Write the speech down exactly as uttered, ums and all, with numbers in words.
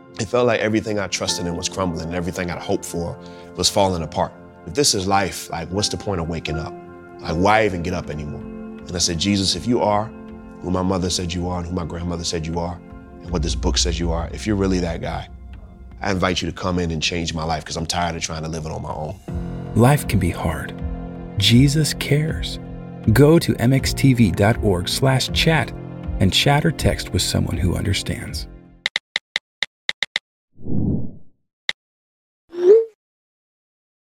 It felt like everything I trusted in was crumbling and everything I'd hoped for was falling apart. If this is life, like, what's the point of waking up? Like, why even get up anymore? And I said, Jesus, if you are who my mother said you are and who my grandmother said you are and what this book says you are, if you're really that guy, I invite you to come in and change my life because I'm tired of trying to live it on my own. Life can be hard. Jesus cares. Go to mxtv.org slash chat and chat or text with someone who understands.